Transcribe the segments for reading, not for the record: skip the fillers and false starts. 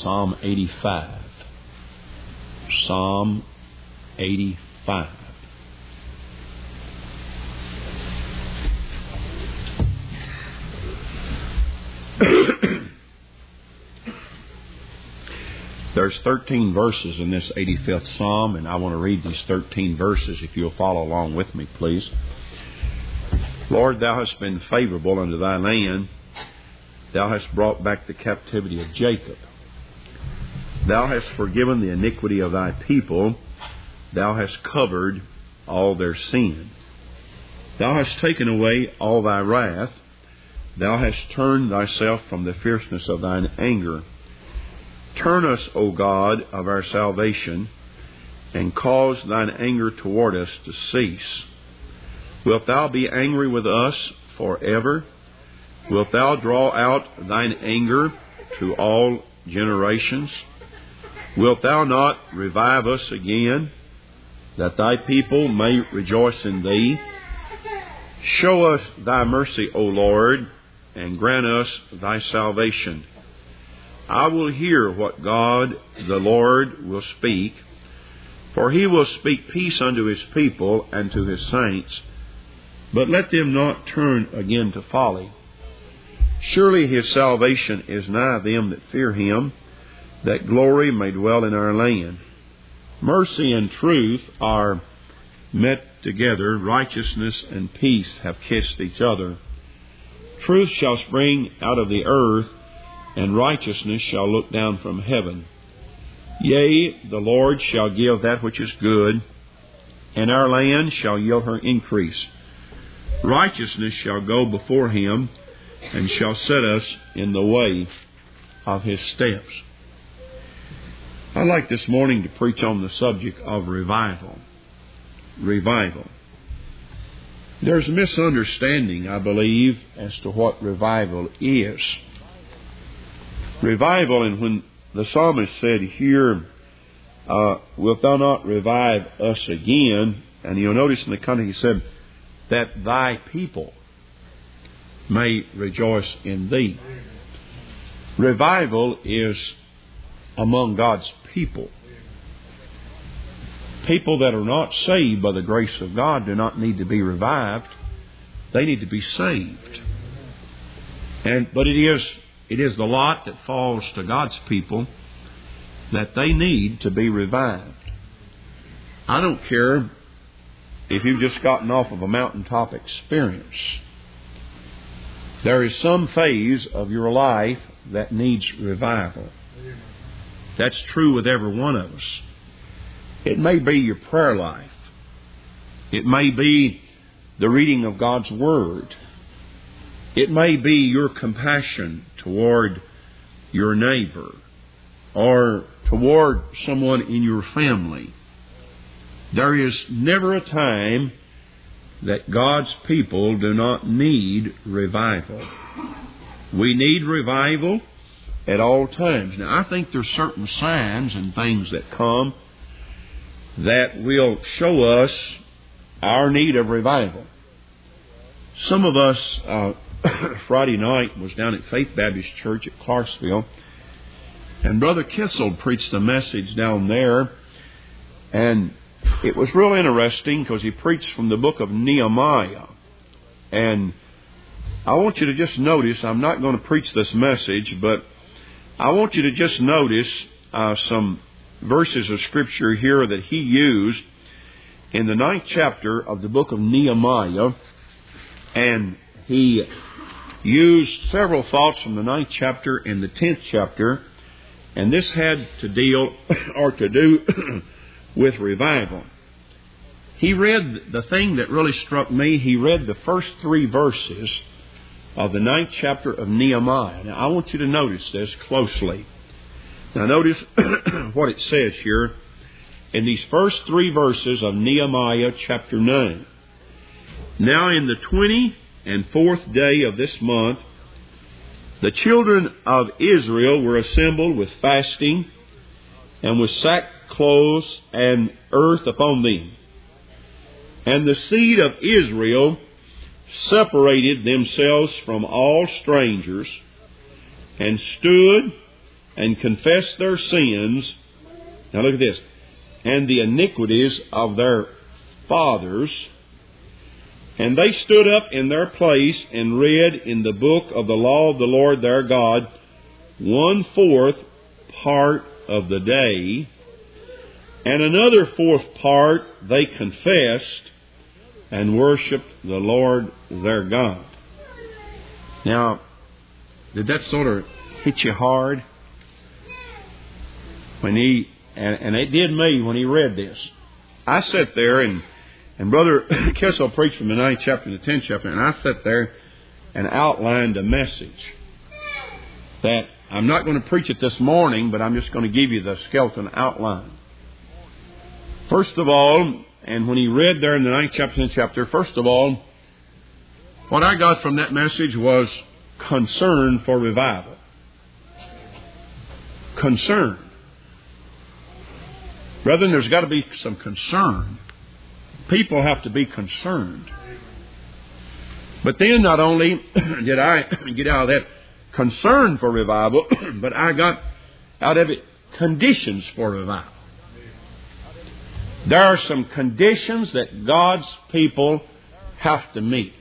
Psalm 85. Psalm 85. There's 13 verses in this 85th Psalm, and I want to read these 13 verses if you'll follow along with me, please. Lord, Thou hast been favorable unto Thy land. Thou hast brought back the captivity of Jacob. Thou hast forgiven the iniquity of Thy people. Thou hast covered all their sin. Thou hast taken away all Thy wrath. Thou hast turned Thyself from the fierceness of Thine anger. Turn us, O God, of our salvation, and cause Thine anger toward us to cease. Wilt Thou be angry with us forever? Wilt Thou draw out Thine anger to all generations? Wilt Thou not revive us again, that Thy people may rejoice in Thee? Show us Thy mercy, O Lord, and grant us Thy salvation. I will hear what God the Lord will speak, for He will speak peace unto His people and to His saints, but let them not turn again to folly. Surely His salvation is nigh them that fear Him, that glory may dwell in our land. Mercy and truth are met together, righteousness and peace have kissed each other. Truth shall spring out of the earth, and righteousness shall look down from heaven. Yea, the Lord shall give that which is good, and our land shall yield her increase. Righteousness shall go before Him, and shall set us in the way of His steps. I'd like this morning to preach on the subject of revival. Revival. There's a misunderstanding, I believe, as to what revival is. Revival, and when the psalmist said here, wilt Thou not revive us again? And you'll notice in the context he said, that Thy people may rejoice in Thee. Revival is among God's people. People that are not saved by the grace of God do not need to be revived. They need to be saved. But it is the lot that falls to God's people that they need to be revived. I don't care if you've just gotten off of a mountaintop experience. There is some phase of your life that needs revival. That's true with every one of us. It may be your prayer life. It may be the reading of God's Word. It may be your compassion toward your neighbor or toward someone in your family. There is never a time that God's people do not need revival. We need revival at all times. Now, I think there's certain signs and things that come that will show us our need of revival. Some of us, Friday night, was down at Faith Baptist Church at Clarksville, and Brother Kissel preached a message down there, and it was real interesting because he preached from the book of Nehemiah. And I want you to just notice, I'm not going to preach this message, but I want you to just notice some verses of Scripture here that he used in the 9th chapter of the book of Nehemiah. And he used several thoughts from the 9th chapter and the 10th chapter. And this had to deal or to do with revival. He read the thing that really struck me. He read the first 3 verses of the 9th chapter of Nehemiah. Now, I want you to notice this closely. Now, notice what it says here in these first 3 verses of Nehemiah chapter 9. Now, in the 24th day of this month, the children of Israel were assembled with fasting and with sackcloth and earth upon them. And the seed of Israel separated themselves from all strangers and stood and confessed their sins. Now look at this. And the iniquities of their fathers. And they stood up in their place and read in the book of the law of the Lord their God 1/4 part of the day, and another 1/4 part they confessed and worshipped the Lord their God. Now, did that sort of hit you hard? When he, and it did me when he read this. I sat there and Brother Kissel preached from the 9th chapter to the 10th chapter, and I sat there and outlined a message that I'm not going to preach it this morning, but I'm just going to give you the skeleton outline. First of all, and when he read there in the 9th chapter, 10th chapter, first of all, what I got from that message was concern for revival. Concern. Brethren, there's got to be some concern. People have to be concerned. But then not only did I get out of that concern for revival, but I got out of it conditions for revival. There are some conditions that God's people have to meet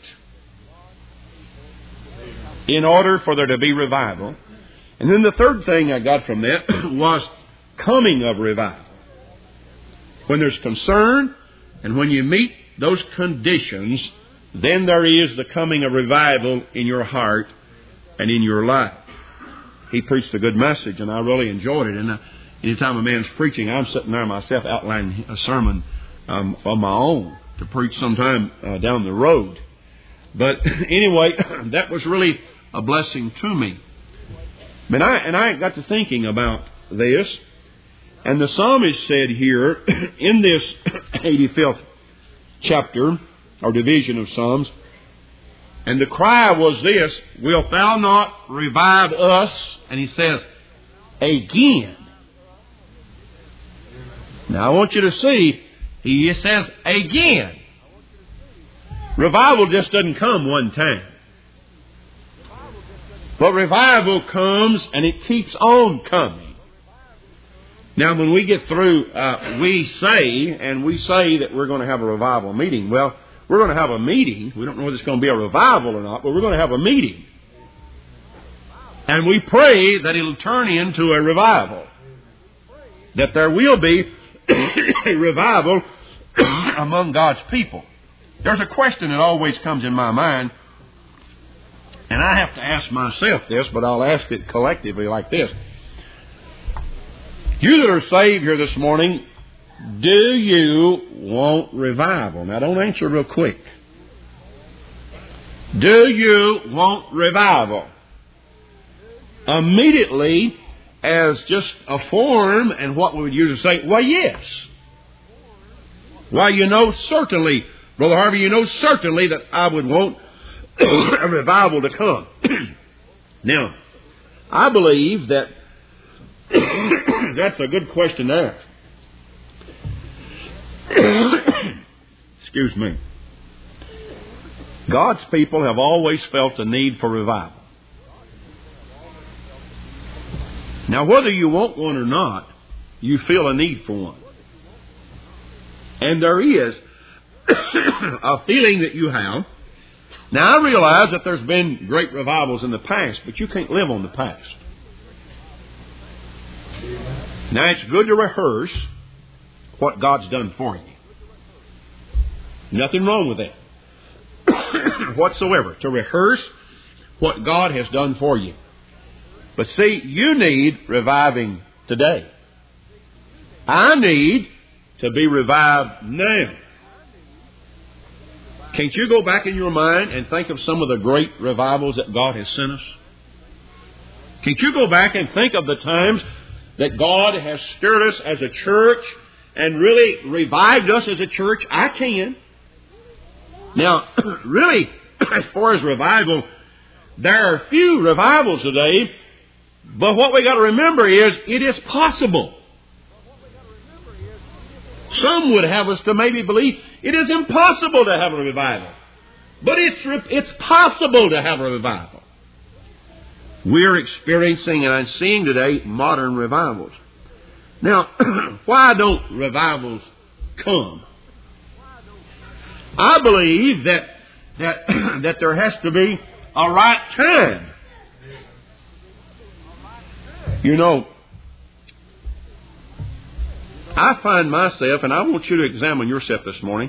in order for there to be revival. And then the third thing I got from that was coming of revival. When there's concern and when you meet those conditions, then there is the coming of revival in your heart and in your life. He preached a good message, and I really enjoyed it. And anytime a man's preaching, I'm sitting there myself outlining a sermon of my own to preach sometime down the road. But anyway, that was really a blessing to me. And I got to thinking about this. And the psalmist said here in this 85th chapter or division of Psalms, and the cry was this, wilt thou not revive us? And he says, again. Now I want you to see, he says, again. Revival just doesn't come one time. But revival comes and it keeps on coming. Now, when we get through, we say that we're going to have a revival meeting. Well, we're going to have a meeting. We don't know whether it's going to be a revival or not, but we're going to have a meeting. And we pray that it'll turn into a revival. That there will be a revival among God's people. There's a question that always comes in my mind, and I have to ask myself this, but I'll ask it collectively like this. You that are saved here this morning, do you want revival? Now, don't answer real quick. Do you want revival? Immediately, as just a form, and what we would usually say, well, yes. Well, you know certainly, Brother Harvey, you know certainly that I would want a revival to come. Now, I believe that that's a good question to ask. Excuse me. God's people have always felt a need for revival. Now, whether you want one or not, you feel a need for one. And there is a feeling that you have. Now, I realize that there's been great revivals in the past, but you can't live on the past. Now, it's good to rehearse what God's done for you. Nothing wrong with that whatsoever, to rehearse what God has done for you. But see, you need reviving today. I need to be revived now. Can't you go back in your mind and think of some of the great revivals that God has sent us? Can't you go back and think of the times that God has stirred us as a church and really revived us as a church? I can. Now, really, as far as revival, there are few revivals today, but what we got to remember is it is possible. Some would have us to maybe believe it is impossible to have a revival. But it's possible to have a revival. We're experiencing and I'm seeing today modern revivals. Now, why don't revivals come? I believe that there has to be a right time. You know, I find myself, and I want you to examine yourself this morning.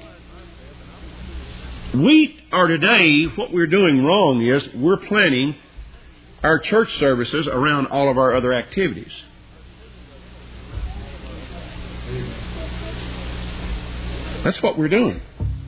What we're doing wrong is we're planning our church services around all of our other activities. That's what we're doing.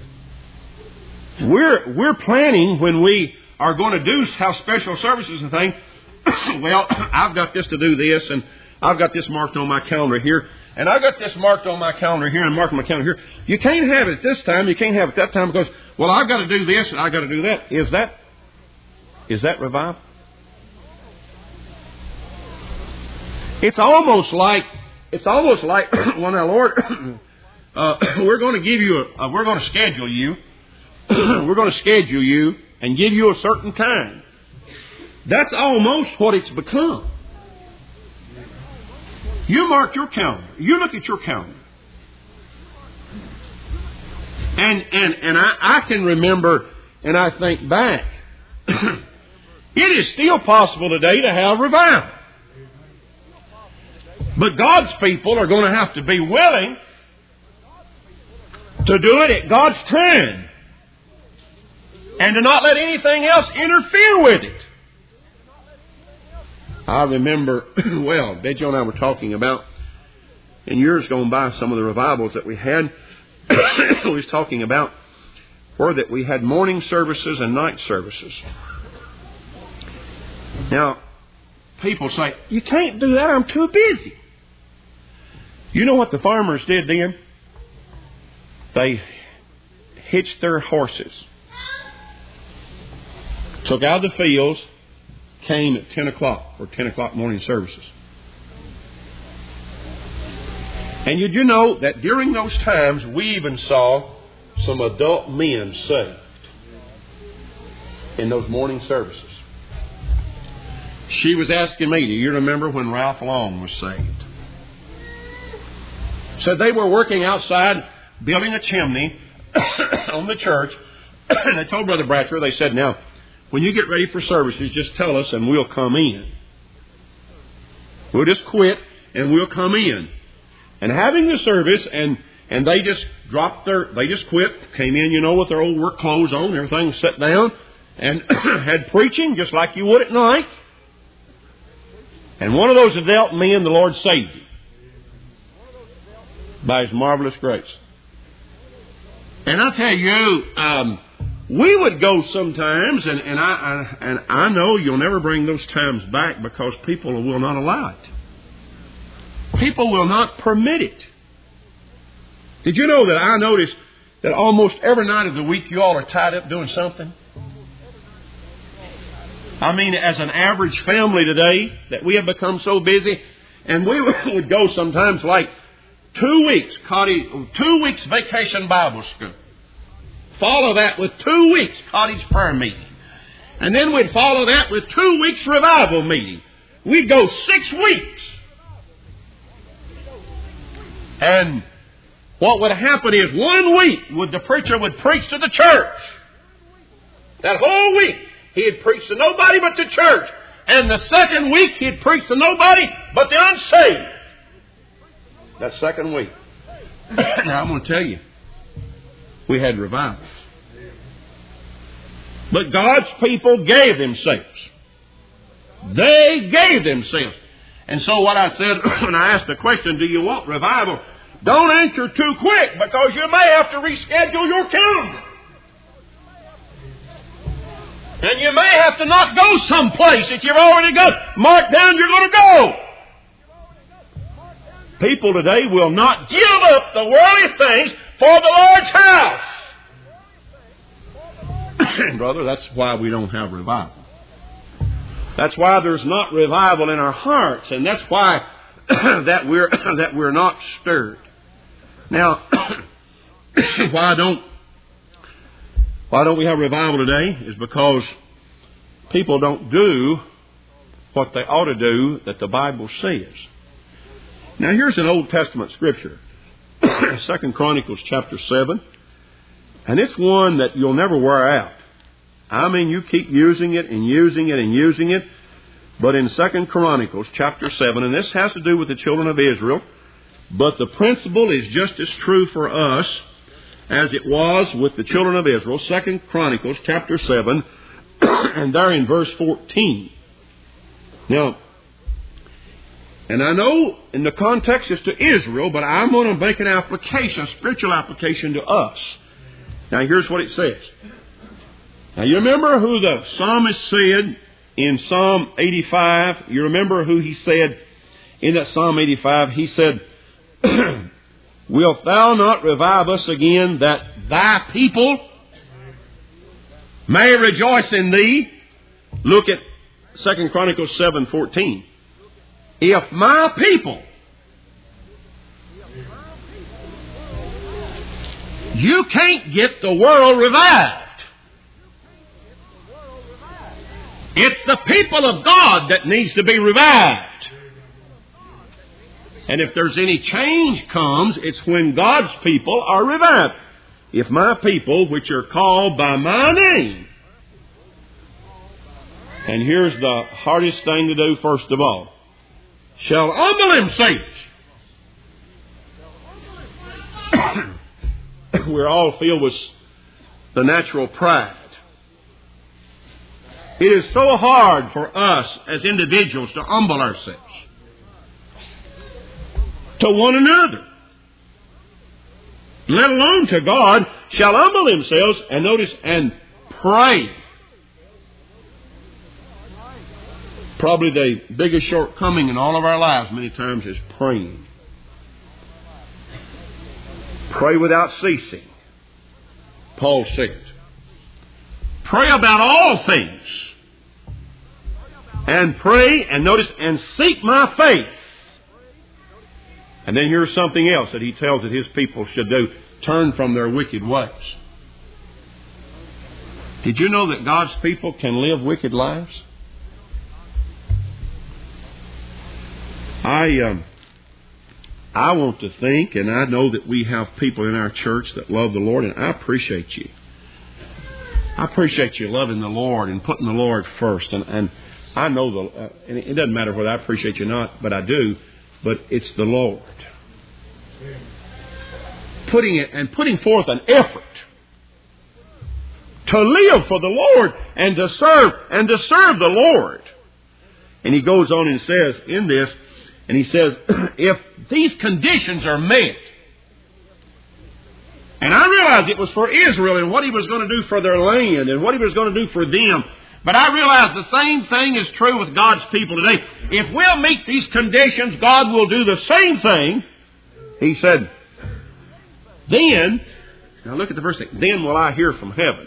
We're planning when we are going to do have special services and things. Well, I've got this to do this, and I've got this marked on my calendar here, and I've got this marked on my calendar here, and marked on my calendar here. You can't have it this time, you can't have it that time, because, well, I've got to do this, and I've got to do that. Is that revival? It's almost like well, now, Lord, we're going to give you we're going to schedule you. We're going to schedule you and give you a certain time. That's almost what it's become. You mark your calendar. You look at your calendar. And I can remember, and I think back, it is still possible today to have revival. But God's people are going to have to be willing to do it at God's time. And to not let anything else interfere with it. I remember, well, Betty and I were talking about, in years gone by, some of the revivals that we had. We was talking about where that we had morning services and night services. Now, people say, you can't do that, I'm too busy. You know what the farmers did then? They hitched their horses, took out of the fields, came at 10 o'clock or 10 o'clock morning services. And you know that during those times we even saw some adult men saved in those morning services. She was asking me, do you remember when Ralph Long was saved? Said they were working outside building a chimney on the church. And they told Brother Bratcher, they said, now, when you get ready for services, just tell us and we'll come in. We'll just quit and we'll come in. And having the service, and they just they just quit, came in, with their old work clothes on, everything set down, and had preaching just like you would at night. And one of those adult men, the Lord saved him by His marvelous grace. And I tell you, we would go sometimes, and I know you'll never bring those times back because people will not allow it. People will not permit it. Did you know that I noticed that almost every night of the week you all are tied up doing something? I mean, as an average family today, that we have become so busy, and we would go sometimes like 2 weeks, 2 weeks vacation Bible school. Follow that with 2 weeks cottage prayer meeting. And then we'd follow that with 2 weeks revival meeting. We'd go 6 weeks. And what would happen is 1 week the preacher would preach to the church. That whole week he'd preach to nobody but the church. And the second week he'd preach to nobody but the unsaved. That second week. Now I'm going to tell you, we had revival. But God's people gave themselves. They gave themselves. And so what I said when I asked the question, do you want revival? Don't answer too quick because you may have to reschedule your calendar. And you may have to not go someplace that you've already got marked down you're going to go. People today will not give up the worldly things for the Lord's house. Brother, that's why we don't have revival. That's why there's not revival in our hearts, and that's why that we're not stirred. Now, why don't we have revival today? Is because people don't do what they ought to do that the Bible says. Now here's an Old Testament scripture. 2 Chronicles chapter 7. And it's one that you'll never wear out. I mean, you keep using it and using it and using it. But in 2 Chronicles chapter 7, and this has to do with the children of Israel, but the principle is just as true for us as it was with the children of Israel. 2 Chronicles chapter 7, and there in verse 14. Now, and I know in the context it's to Israel, but I'm going to make an application, a spiritual application to us. Now here's what it says. Now you remember who the psalmist said in Psalm 85? You remember who he said in that Psalm 85? He said, Wilt thou not revive us again, that thy people may rejoice in thee? Look at 2 Chronicles 7:14. If my people, you can't get the world revived. It's the people of God that needs to be revived. And if there's any change comes, it's when God's people are revived. If my people, which are called by my name. And here's the hardest thing to do first of all. Shall humble themselves. We're all filled with the natural pride. It is so hard for us as individuals to humble ourselves to one another, let alone to God. Shall humble themselves, and notice, and pray. Probably the biggest shortcoming in all of our lives many times is praying. Pray without ceasing, Paul said. Pray about all things. And pray, and notice, and seek my face. And then here's something else that he tells that his people should do. Turn from their wicked ways. Did you know that God's people can live wicked lives? I want to think, and I know that we have people in our church that love the Lord, and I appreciate you. I appreciate you loving the Lord and putting the Lord first. And I know and it doesn't matter whether I appreciate you or not, but I do. But it's the Lord. Putting forth an effort to live for the Lord and to serve the Lord. And he goes on and says in this, and he says, if these conditions are met, and I realized it was for Israel and what he was going to do for their land and what he was going to do for them, but I realize the same thing is true with God's people today. If we'll meet these conditions, God will do the same thing. He said, then, now look at the verse, then will I hear from heaven.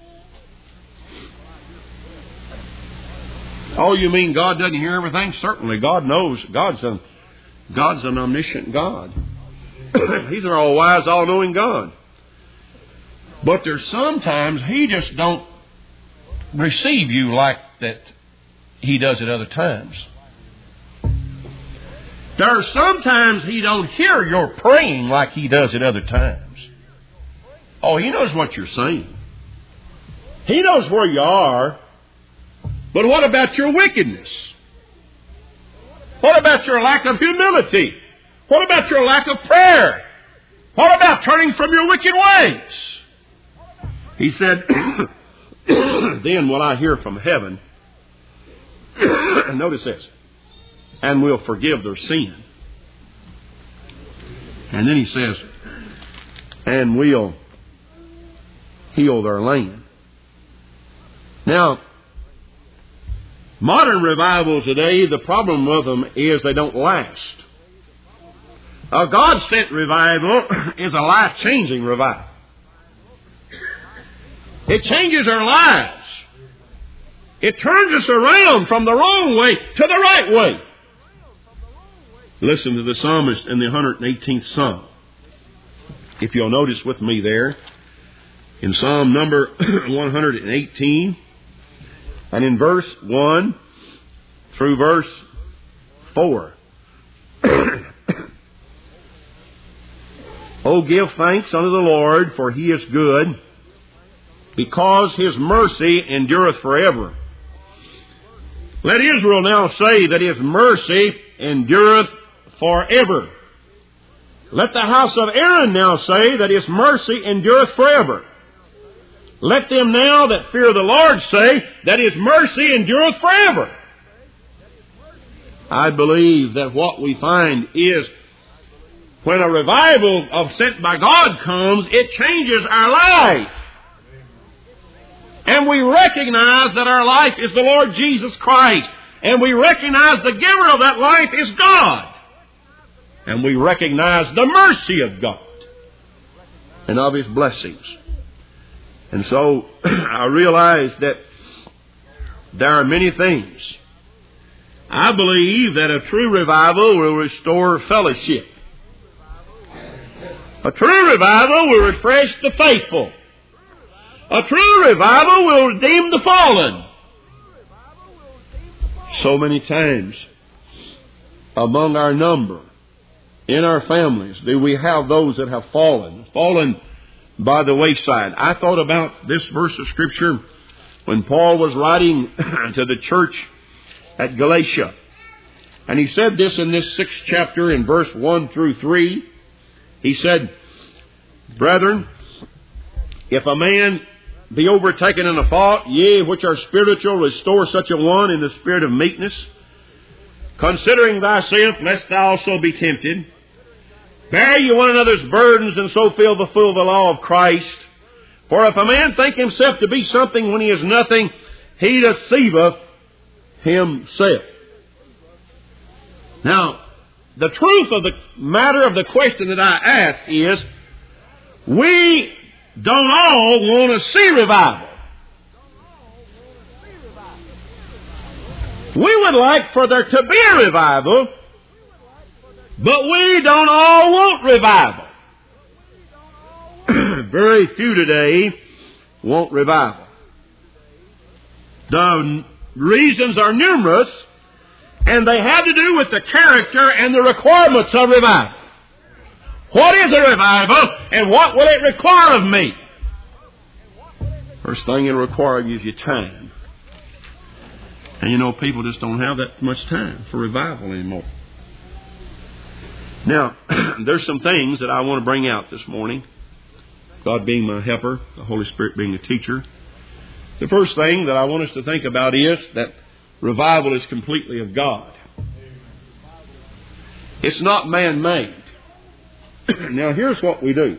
Oh, you mean God doesn't hear everything? Certainly, God knows. God's an omniscient God. He's an all-wise, all-knowing God. But there's sometimes He just don't receive you like that He does at other times. There's sometimes He don't hear your praying like He does at other times. Oh, He knows what you're saying. He knows where you are. But what about your wickedness? What about your lack of humility? What about your lack of prayer? What about turning from your wicked ways? He said, then will I hear from heaven. And notice this. And will forgive their sin. And then he says, and will heal their land. Now, modern revivals today, the problem with them is they don't last. A God-sent revival is a life-changing revival. It changes our lives. It turns us around from the wrong way to the right way. Listen to the psalmist in the 118th Psalm. If you'll notice with me there, in Psalm number 118, and in verse 1, through verse 4. Oh, give thanks unto the Lord, for He is good, because His mercy endureth forever. Let Israel now say that His mercy endureth forever. Let the house of Aaron now say that His mercy endureth forever. Let them now that fear the Lord say that His mercy endureth forever. I believe that what we find is when a revival sent by God comes, it changes our life. And we recognize that our life is the Lord Jesus Christ. And we recognize the giver of that life is God. And we recognize the mercy of God and of His blessings. And so I realize that there are many things. I believe that a true revival will restore fellowship. A true revival will refresh the faithful. A true revival will redeem the fallen. So many times among our number, in our families, do we have those that have fallen by the wayside. I thought about this verse of Scripture when Paul was writing to the church at Galatia. And he said this in this 6th chapter in verse 1 through 3. He said, Brethren, if a man be overtaken in a fault, ye which are spiritual, restore such a one in the spirit of meekness, considering thyself, lest thou also be tempted. Bear ye one another's burdens, and so fill the full of the law of Christ. For if a man think himself to be something when he is nothing, he deceiveth himself. Now, the truth of the matter of the question that I ask is, we don't all want to see revival. We would like for there to be a revival, but we don't all want revival. Very few today want revival. The reasons are numerous, and they have to do with the character and the requirements of revival. What is a revival, and what will it require of me? First thing it'll require of you is your time. And you know, people just don't have that much time for revival anymore. Now, there's some things that I want to bring out this morning. God being my helper, the Holy Spirit being the teacher. The first thing that I want us to think about is that revival is completely of God. It's not man-made. Now, here's what we do.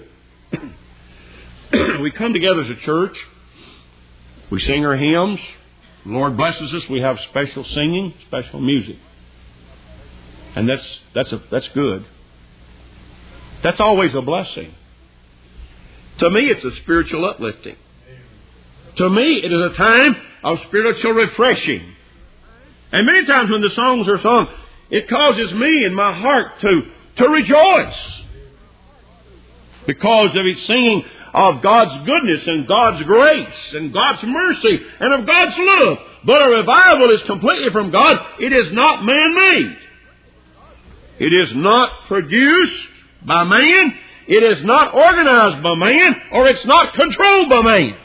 We come together as a church. We sing our hymns. The Lord blesses us. We have special singing, special music. And that's good. That's always a blessing. To me, it's a spiritual uplifting. To me, it is a time of spiritual refreshing. And many times when the songs are sung, it causes me in my heart to rejoice. Because of its singing of God's goodness and God's grace and God's mercy and of God's love. But a revival is completely from God. It is not man-made. It is not produced by man. It is not organized by man, or it's not controlled by man.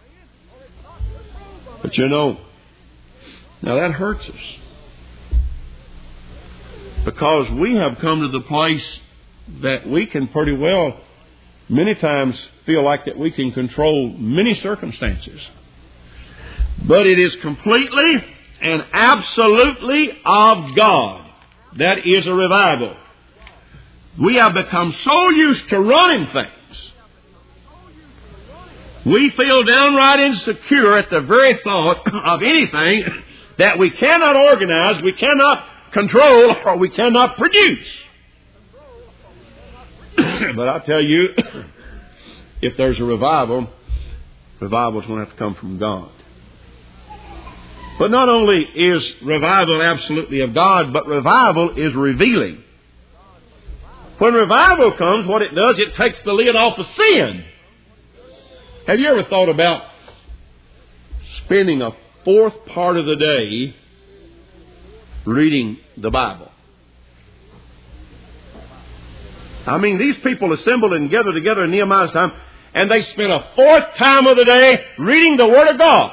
But you know, now that hurts us. Because we have come to the place that we can pretty well, many times, feel like that we can control many circumstances. But it is completely and absolutely of God. That is a revival. We have become so used to running things. We feel downright insecure at the very thought of anything that we cannot organize, we cannot control, or we cannot produce. But I tell you, if there's a revival, revival is going to have to come from God. But not only is revival absolutely of God, but revival is revealing. When revival comes, what it does, it takes the lid off of sin. Have you ever thought about spending a fourth part of the day reading the Bible. I mean, these people assembled and gathered together in Nehemiah's time, and they spent a fourth time of the day reading the Word of God.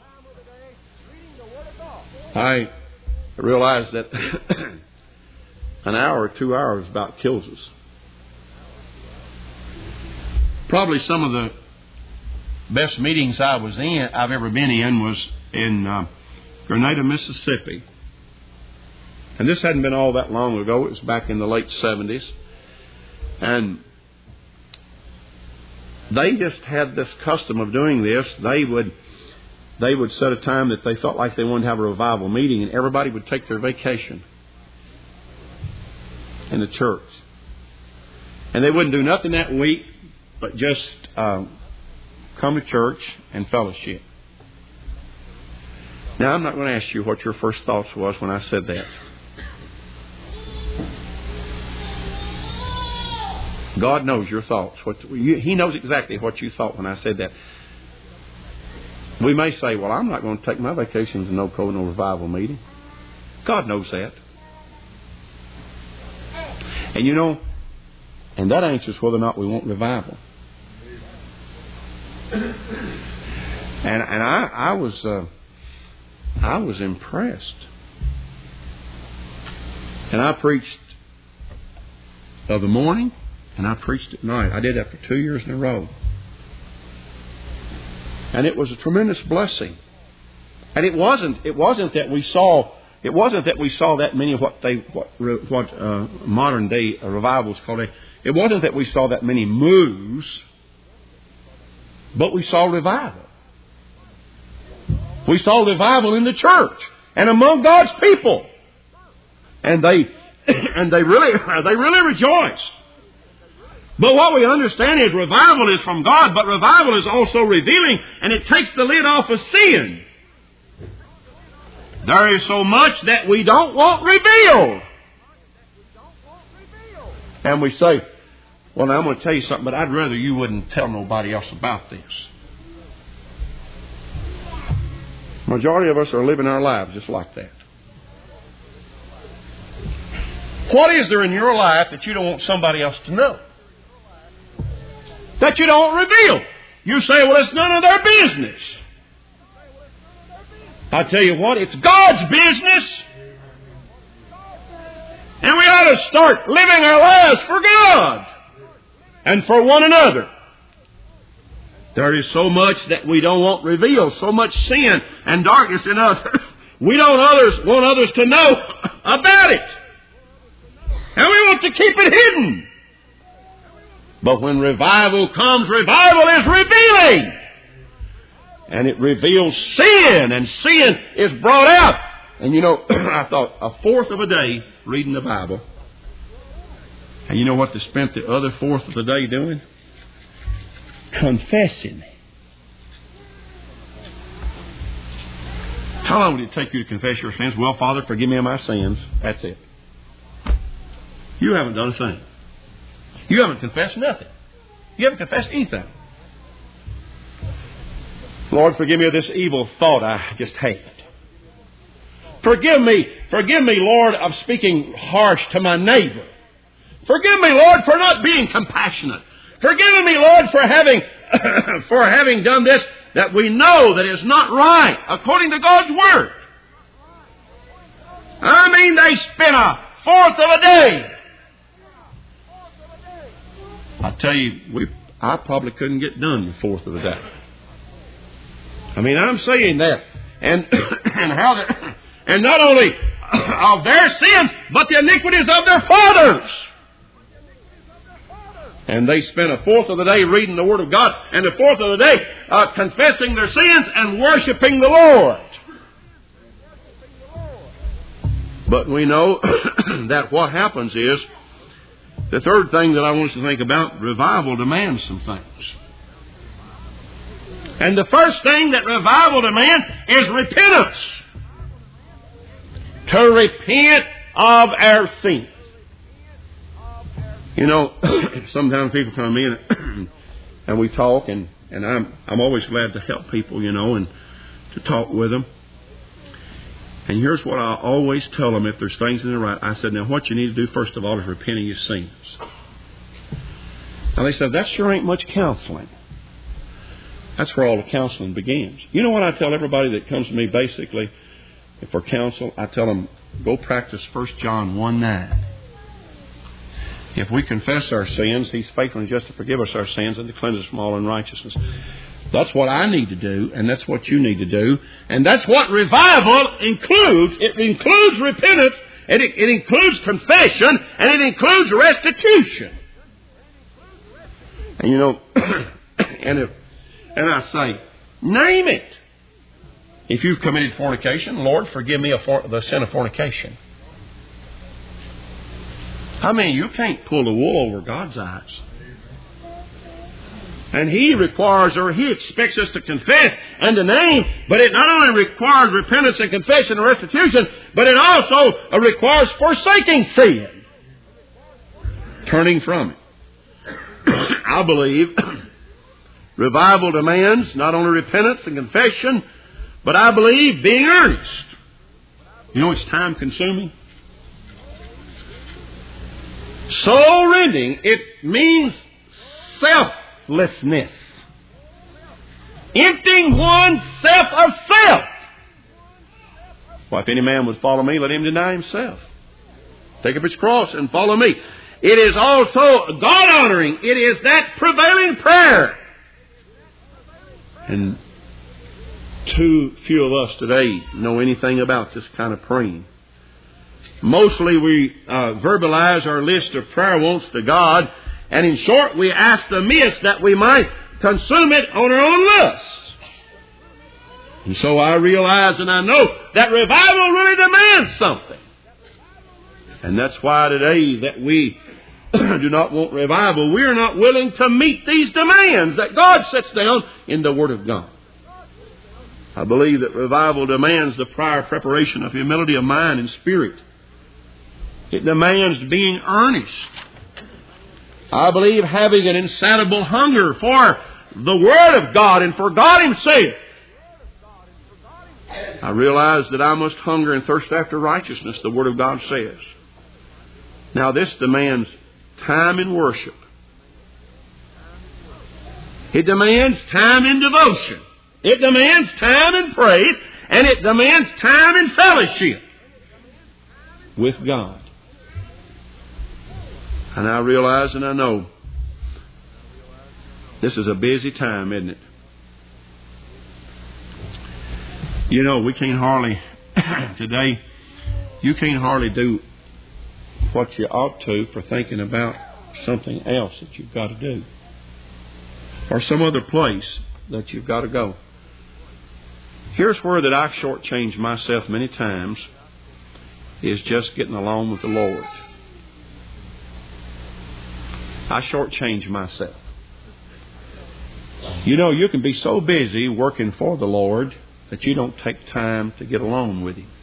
I realize that an hour or 2 hours about kills us. Probably some of the best meetings I've ever been in was in Grenada, Mississippi. And this hadn't been all that long ago. It was back in the late 70s. And they just had this custom of doing this. They would set a time that they felt like they wanted to have a revival meeting, and everybody would take their vacation in the church. And they wouldn't do nothing that week but just come to church and fellowship. Now, I'm not going to ask you what your first thoughts was when I said that. God knows your thoughts. He knows exactly what you thought when I said that. We may say, well, I'm not going to take my vacation to no revival meeting. God knows that. And you know, and that answers whether or not we want revival. And I was impressed. And I preached of the morning, and I preached at night. I did that for 2 years in a row. And it was a tremendous blessing. And it wasn't that we saw that many what modern day revivals call it. It wasn't that we saw that many moves, but we saw revival. We saw revival in the church and among God's people, and they really rejoiced. But what we understand is revival is from God, but revival is also revealing, and it takes the lid off of sin. There is so much that we don't want revealed. And we say, well, now I'm going to tell you something, but I'd rather you wouldn't tell nobody else about this. Majority of us are living our lives just like that. What is there in your life that you don't want somebody else to know? That you don't reveal? You say, well, it's none of their business. I tell you what, it's God's business. And we ought to start living our lives for God and for one another. There is so much that we don't want revealed, so much sin and darkness in us. We don't want others to know about it. And we want to keep it hidden. But when revival comes, revival is revealing. And it reveals sin, and sin is brought out. And you know, I thought a fourth of a day reading the Bible. And you know what they spent the other fourth of the day doing? Confessing. How long would it take you to confess your sins? Well, Father, forgive me of my sins. That's it. You haven't done a thing. You haven't confessed nothing. You haven't confessed anything. Lord, forgive me of this evil thought I just had. Forgive me, Lord, of speaking harsh to my neighbor. Forgive me, Lord, for not being compassionate. Forgive me, Lord, for having done this that we know that is not right according to God's Word. I mean, they spent a fourth of a day. I tell you, I probably couldn't get done the fourth of the day. I mean, I'm saying that, and not only of their sins, but the iniquities of their fathers. And they spent a fourth of the day reading the Word of God, and a fourth of the day confessing their sins and worshiping the Lord. But we know that what happens is, the third thing that I want us to think about, revival demands some things. And the first thing that revival demands is repentance. To repent of our sins. You know, sometimes people come in and we talk, and I'm always glad to help people, you know, and to talk with them. And here's what I always tell them if there's things in their right. I said, now what you need to do first of all is repent of your sins. Now they said, that sure ain't much counseling. That's where all the counseling begins. You know what I tell everybody that comes to me basically for counsel? I tell them, go practice 1 John 1:9. If we confess our sins, He's faithful and just to forgive us our sins and to cleanse us from all unrighteousness. That's what I need to do, and that's what you need to do. And that's what revival includes. It includes repentance, and it includes confession, and it includes restitution. And you know, and I say, name it. If you've committed fornication, Lord, forgive me the sin of fornication. I mean, you can't pull the wool over God's eyes. And He requires, or He expects us to confess and to name, but it not only requires repentance and confession and restitution, but it also requires forsaking sin. Turning from it. I believe revival demands not only repentance and confession, but I believe being earnest. You know it's time consuming? Soul rending, it means selflessness. Emptying oneself of self. Well, if any man would follow me, let him deny himself. Take up his cross and follow me. It is also God-honoring. It is that prevailing prayer. And too few of us today know anything about this kind of praying. Mostly we verbalize our list of prayer wants to God, and in short, we ask the amiss that we might consume it on our own lusts. And so I realize and I know that revival really demands something. And that's why today that we do not want revival. We are not willing to meet these demands that God sets down in the Word of God. I believe that revival demands the prior preparation of humility of mind and spirit. It demands being earnest. I believe having an insatiable hunger for the Word of God and for God Himself. I realize that I must hunger and thirst after righteousness, the Word of God says. Now this demands time in worship. It demands time in devotion. It demands time in praise. And it demands time in fellowship with God. And I realize and I know this is a busy time, isn't it? You know, we can't hardly, today, you can't hardly do what you ought to for thinking about something else that you've got to do. Or some other place that you've got to go. Here's where that I've shortchanged myself many times, is just getting along with the Lord. I shortchange myself. You know, you can be so busy working for the Lord that you don't take time to get alone with Him.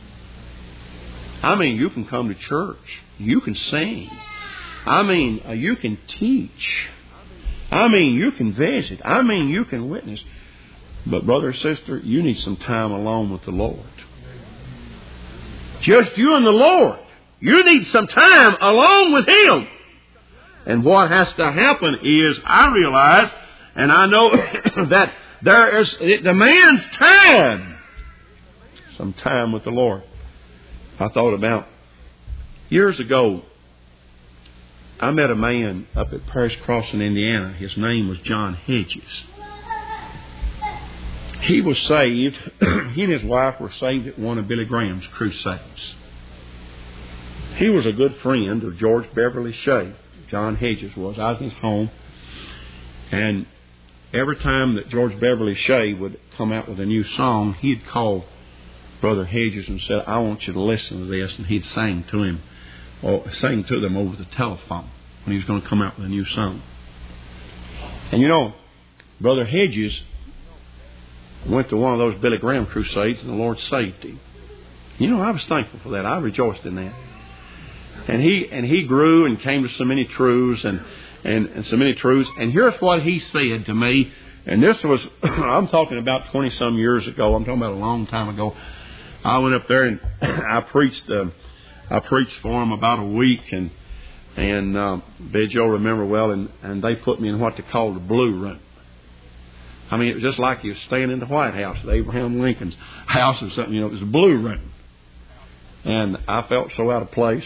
I mean, you can come to church. You can sing. I mean, you can teach. I mean, you can visit. I mean, you can witness. But brother or sister, you need some time alone with the Lord. Just you and the Lord. You need some time alone with Him. And what has to happen is, I realize, and I know that it demands time. Some time with the Lord. I thought about, years ago, I met a man up at Parish Crossing, Indiana. His name was John Hedges. He was saved. He and his wife were saved at one of Billy Graham's crusades. He was a good friend of George Beverly Shea. John Hedges was. I was in his home. And every time that George Beverly Shea would come out with a new song, he'd call Brother Hedges and said, I want you to listen to this. And he'd sing to him, or sing to them over the telephone when he was going to come out with a new song. And you know, Brother Hedges went to one of those Billy Graham crusades and the Lord saved him. You know, I was thankful for that. I rejoiced in that. And he grew and came to so many truths and so many truths. And here's what he said to me. And this was, I'm talking about 20 some years ago. I'm talking about a long time ago. I went up there and I preached for them about a week, and Bid, you'll remember well, and they put me in what they called the blue room. I mean, it was just like you were staying in the White House, at Abraham Lincoln's house or something. It was a blue room. And I felt so out of place,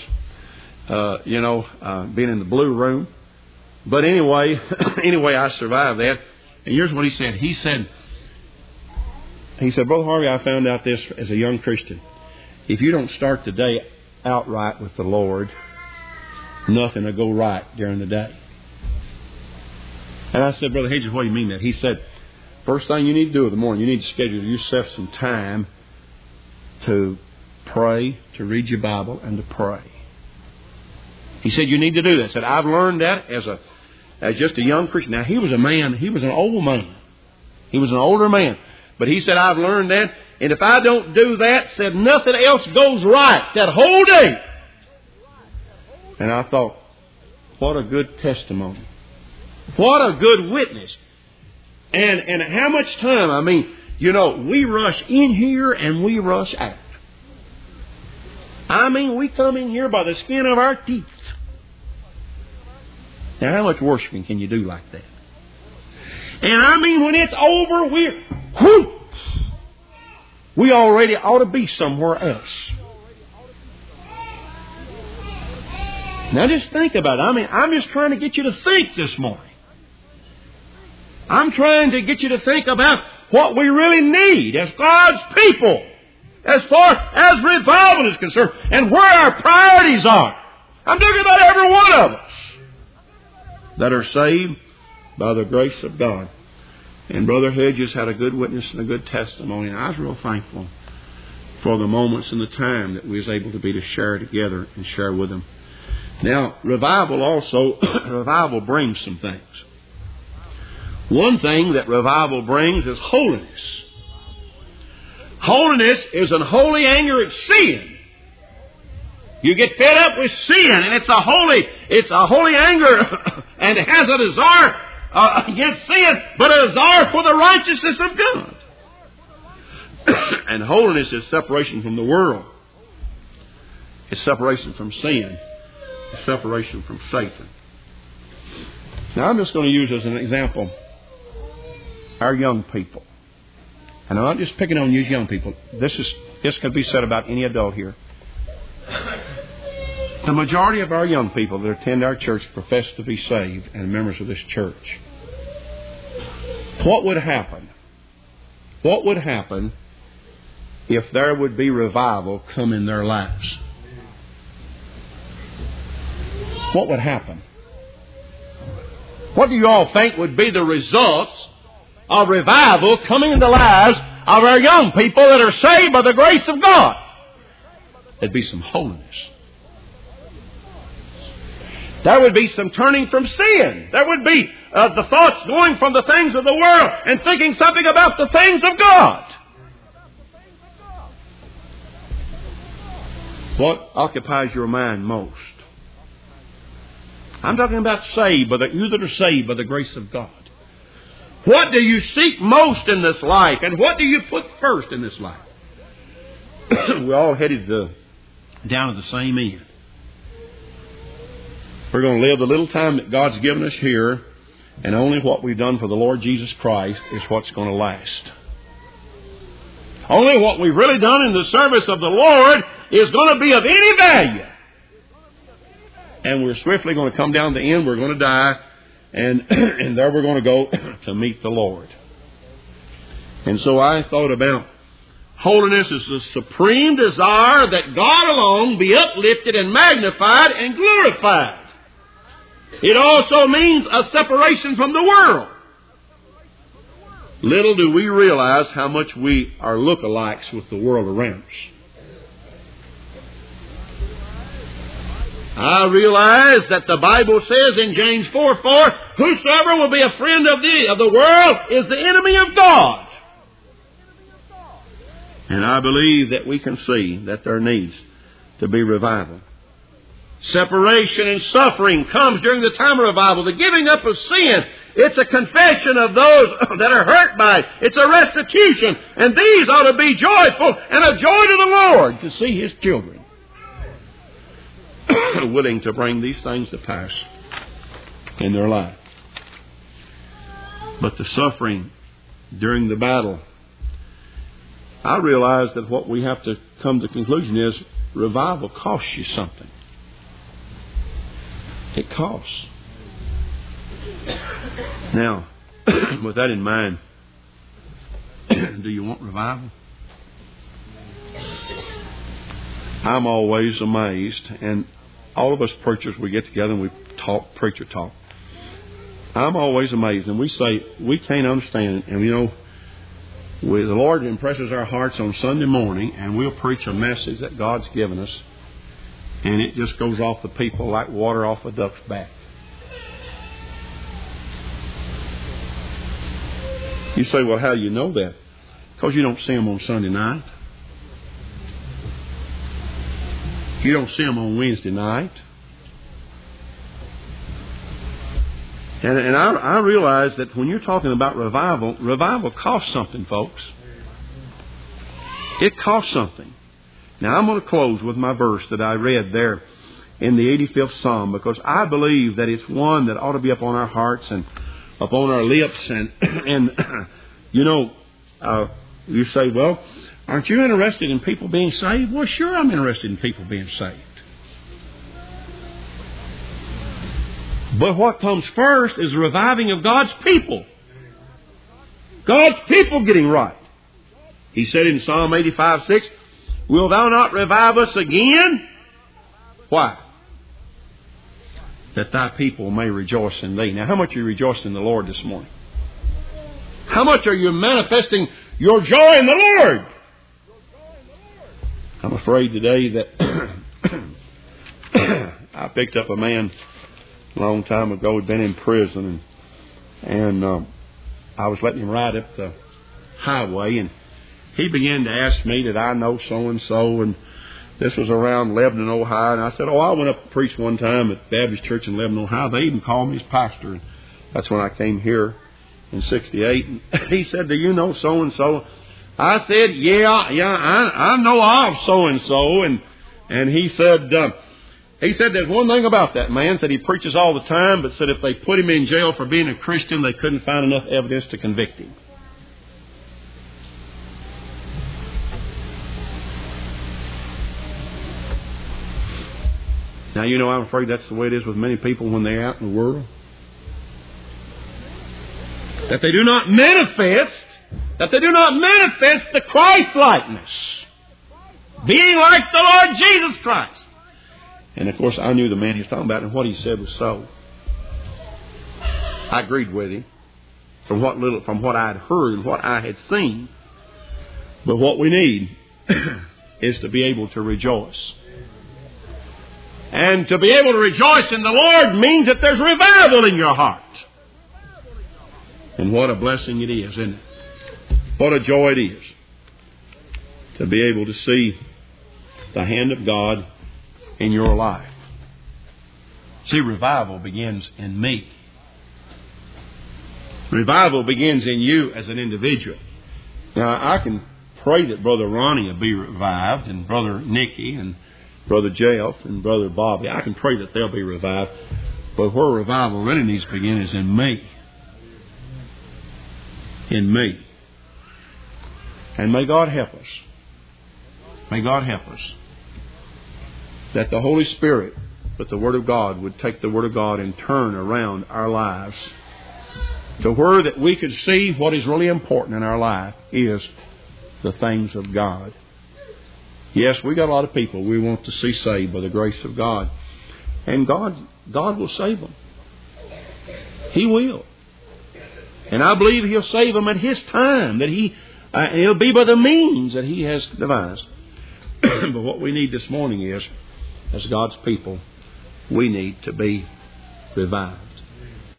being in the blue room. But anyway, I survived that. And here's what he said. He said, Brother Harvey, I found out this as a young Christian. If you don't start the day out right with the Lord, nothing will go right during the day. And I said, Brother Hedges, what do you mean that? He said, first thing you need to do in the morning, you need to schedule yourself some time to pray, to read your Bible, and to pray. He said, you need to do that. I said, I've learned that as just a young Christian. Now, he was a man. He was an old man. He was an older man. But he said, I've learned that. And if I don't do that, said, nothing else goes right that whole day. And I thought, what a good testimony. What a good witness. And how much time? I mean, we rush in here and we rush out. I mean, we come in here by the skin of our teeth. Now, how much worshiping can you do like that? And I mean, when it's over, we already ought to be somewhere else. Now, just think about it. I mean, I'm just trying to get you to think this morning. I'm trying to get you to think about what we really need as God's people, as far as revival is concerned, and where our priorities are. I'm talking about every one of us that are saved by the grace of God. And Brother Hedges had a good witness and a good testimony, and I was real thankful for the moments and the time that we was able to be to share together and share with them. Now, revival brings some things. One thing that revival brings is holiness. Holiness is an holy anger at sin. You get fed up with sin, and it's a holy anger, and it has a desire against sin, but a desire for the righteousness of God. And holiness is separation from the world. It's separation from sin. It's separation from Satan. Now, I'm just going to use as an example our young people. And I'm not just picking on you young people. This could be said about any adult here. The majority of our young people that attend our church profess to be saved and members of this church. What would happen? What would happen if there would be revival come in their lives? What would happen? What do you all think would be the results of revival coming in the lives of our young people that are saved by the grace of God? There'd be some holiness. There would be some turning from sin. There would be the thoughts going from the things of the world and thinking something about the things of God. What occupies your mind most? I'm talking about saved, you that are saved by the grace of God. What do you seek most in this life? And what do you put first in this life? We're all headed down to the same end. We're going to live the little time that God's given us here, and only what we've done for the Lord Jesus Christ is what's going to last. Only what we've really done in the service of the Lord is going to be of any value. And we're swiftly going to come down to the end. We're going to die. And there we're going to go to meet the Lord. And so I thought about holiness as the supreme desire that God alone be uplifted and magnified and glorified. It also means a separation from the world. Little do we realize how much we are lookalikes with the world around us. I realize that the Bible says in James 4:4, whosoever will be a friend of the world is the enemy of God. And I believe that we can see that there needs to be revival. Separation and suffering comes during the time of revival. The giving up of sin. It's a confession of those that are hurt by it. It's a restitution. And these ought to be joyful and a joy to the Lord to see His children willing to bring these things to pass in their life. But the suffering during the battle, I realize that what we have to come to the conclusion is revival costs you something. It costs. Now, with that in mind, do you want revival? I'm always amazed, and all of us preachers, we get together and we talk, preacher talk. I'm always amazed, and we say we can't understand it. And the Lord impresses our hearts on Sunday morning, and we'll preach a message that God's given us, and it just goes off the people like water off a duck's back. You say, well, how do you know that? Because you don't see them on Sunday night. You don't see them on Wednesday night. And I realize that when you're talking about revival, revival costs something, folks. It costs something. Now, I'm going to close with my verse that I read there in the 85th Psalm, because I believe that it's one that ought to be upon our hearts and upon our lips. And you say, well, aren't you interested in people being saved? Well, sure, I'm interested in people being saved. But what comes first is the reviving of God's people. God's people getting right. He said in Psalm 85:6, will thou not revive us again? Why? That thy people may rejoice in thee. Now, how much are you rejoicing in the Lord this morning? How much are you manifesting your joy in the Lord? I'm afraid today that I picked up a man a long time ago. He'd been in prison, and I was letting him ride up the highway, and he began to ask me that I know so-and-so, and this was around Lebanon, Ohio. And I said, I went up to preach one time at Baptist Church in Lebanon, Ohio. They even called me his pastor. And that's when I came here in 68. And he said, do you know so-and-so? I said, yeah, I know of so-and-so. And he said, there's one thing about that man. Said he preaches all the time, but said if they put him in jail for being a Christian, they couldn't find enough evidence to convict him. Now, I'm afraid that's the way it is with many people when they're out in the world. That they do not manifest the Christ-likeness. Being like the Lord Jesus Christ. And of course, I knew the man he was talking about, and what he said was so. I agreed with him from what I had heard and what I had seen. But what we need is to be able to rejoice. And to be able to rejoice in the Lord means that there's revival in your heart. And what a blessing it is, isn't it? What a joy it is to be able to see the hand of God in your life. See, revival begins in me. Revival begins in you as an individual. Now, I can pray that Brother Ronnie will be revived, and Brother Nicky, and Brother Jeff, and Brother Bobby. I can pray that they'll be revived. But where revival really needs to begin is in me. In me. And may God help us. May God help us. That the Holy Spirit, that the Word of God would take the Word of God and turn around our lives to where that we could see what is really important in our life is the things of God. Yes, we got a lot of people we want to see saved by the grace of God. And God will save them. He will. And I believe He'll save them at His time. That it'll be by the means that He has devised. But what we need this morning is, as God's people, we need to be revived.